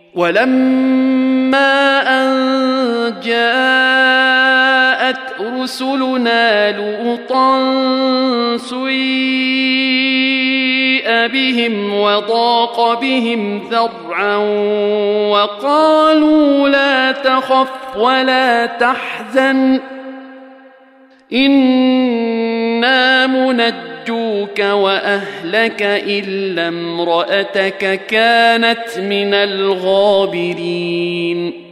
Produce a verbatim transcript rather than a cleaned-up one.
ولما أن جاءت رسلنا لوطا سيء بهم وضاق بهم ذرعا وقالوا لا تخف ولا تحزن إنا منجوك وأهلك إلا امرأتك كانت من الغابرين